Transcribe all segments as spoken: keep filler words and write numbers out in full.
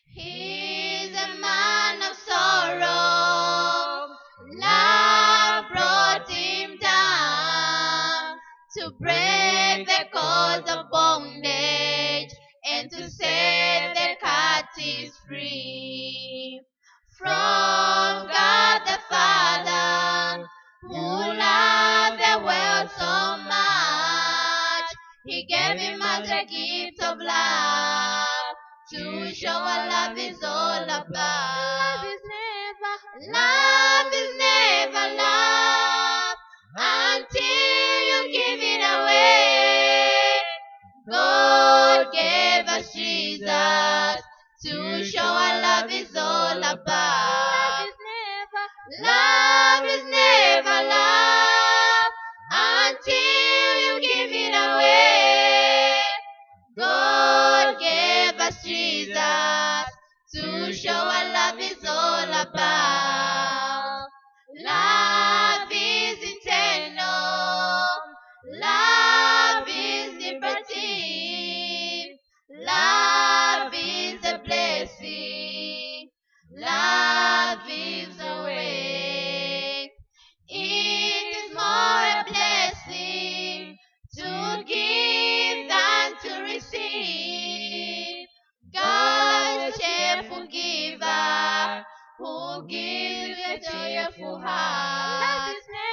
He's a man of sorrow. Love brought him down to break the cords of bondage and to set the captives free. From God the Father, who loved the world so much, He gave Him as a gift of love to show what love is all about. Love is never, love is never love until you give it away. God gave us Jesus to show what love is all about. Love is never, love is never love until you give it away. God gave us Jesus to show what love is all about. Love is eternal. Love is liberty. Love is a blessing. Love is a way. It is more a blessing to give than to receive. God is a cheerful giver who gives a joyful heart.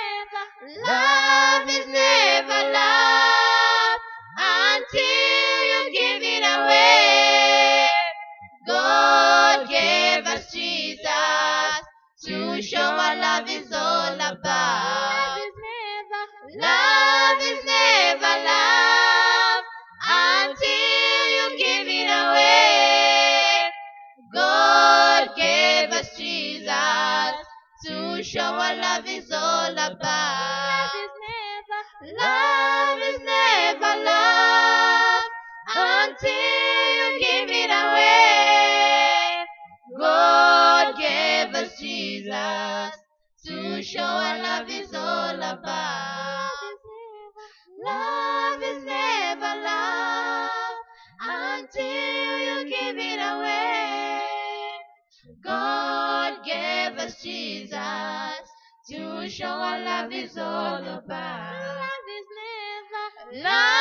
Love is never, love is never love until you give it away. God gave us Jesus to show what love is all about. Love is never love until you give it away. God gave us Jesus to show what love is all about. Love is never love until you give it away. God gave us Jesus to show what love is all about. Love is never love until you give it away. God gave us Jesus to show what love is all about. Love is never love.